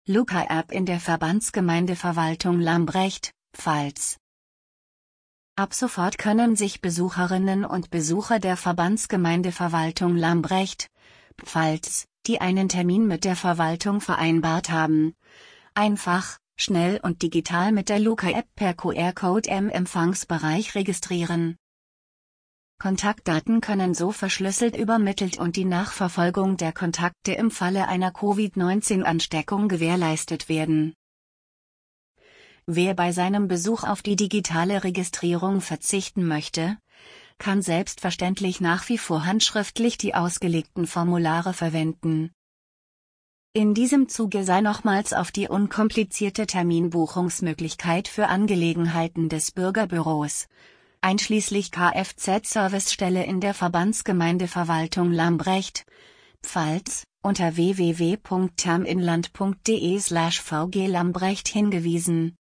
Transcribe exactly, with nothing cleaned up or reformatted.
Luca-App in der Verbandsgemeindeverwaltung Lambrecht, Pfalz. Ab sofort können sich Besucherinnen und Besucher der Verbandsgemeindeverwaltung Lambrecht, Pfalz, die einen Termin mit der Verwaltung vereinbart haben, einfach, schnell und digital mit der Luca-App per Q R-Code im Empfangsbereich registrieren. Kontaktdaten können so verschlüsselt übermittelt und die Nachverfolgung der Kontakte im Falle einer Covid neunzehn Ansteckung gewährleistet werden. Wer bei seinem Besuch auf die digitale Registrierung verzichten möchte, kann selbstverständlich nach wie vor handschriftlich die ausgelegten Formulare verwenden. In diesem Zuge sei nochmals auf die unkomplizierte Terminbuchungsmöglichkeit für Angelegenheiten des Bürgerbüros, einschließlich Kfz-Servicestelle in der Verbandsgemeindeverwaltung Lambrecht, Pfalz, unter w w w punkt terminland punkt de slash v g lambrecht hingewiesen.